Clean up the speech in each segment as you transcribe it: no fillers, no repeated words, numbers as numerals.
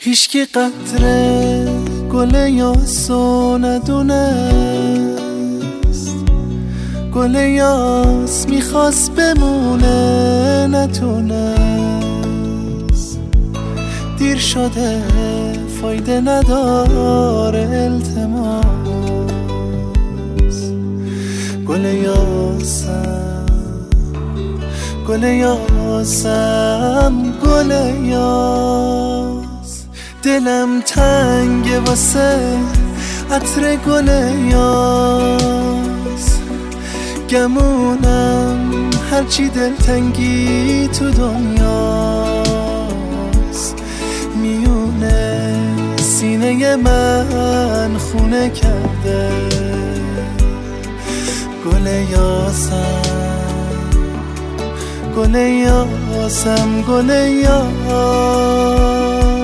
هیچکی قطره گل یاسو ندونست، گل یاس میخواست بمونه نتونست. دیر شده فایده نداره التماس، گل یاسم گل یاسم گل یاس. دلم تنگه واسه عطر گل یاس، گمونم هرچی دلتنگی تو دنیاست. میونه سینه من خونه کرده گل یاسم گل یاسم گل یاس.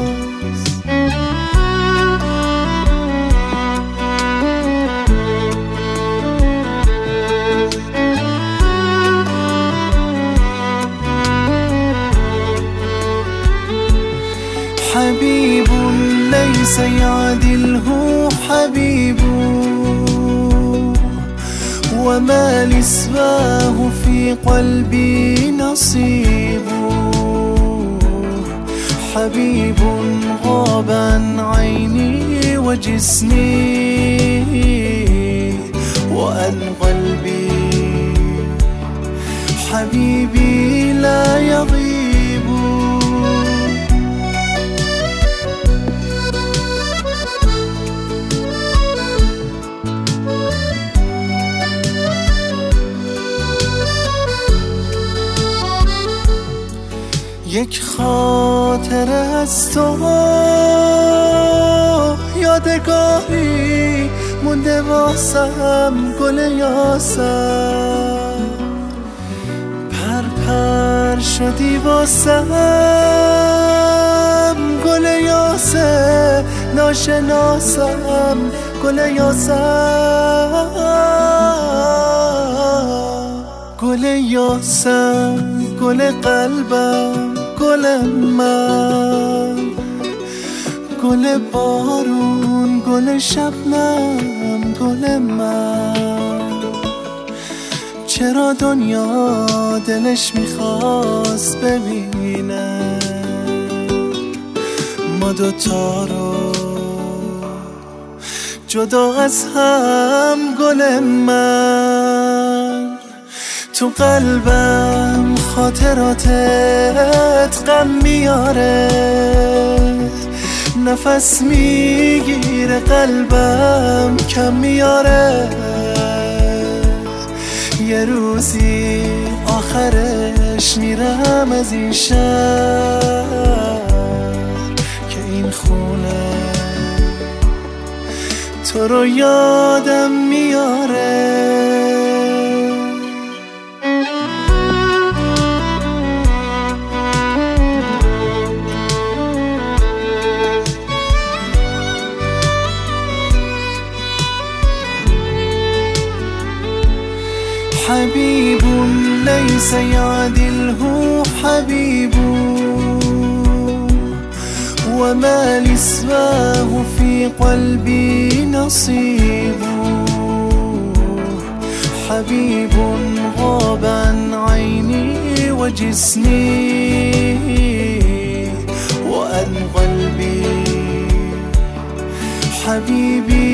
حبيب ليس يعدله حبيب، وما لسواه في قلبي نصيب. حبيب غاب عن عيني وجسمي وعن قلبي، حبيبي لا يغيب. یک خاطره از تو یادگاری مونده واسم گل یاسم. پر پر شدی واسم گل یاسه ناشناسم گل یاسم. گل یاسم گل قلبم گل من، گل بارون گل شبنم گل من. چرا دنیا دلش میخواست ببینه ما دوتا رو جدا از هم گل من. تو قلبم خاطراتت غم میاره، نفس میگیره قلبم کم میاره. یه روزی آخرش میرم از این شهر که این خونه تو رو یادم میاره. حبيب ليس يعدله حبيب، وما لسواه في قلبي نصيب. حبيب غاب عن عيني وجسمي وعن قلبي، حبيبي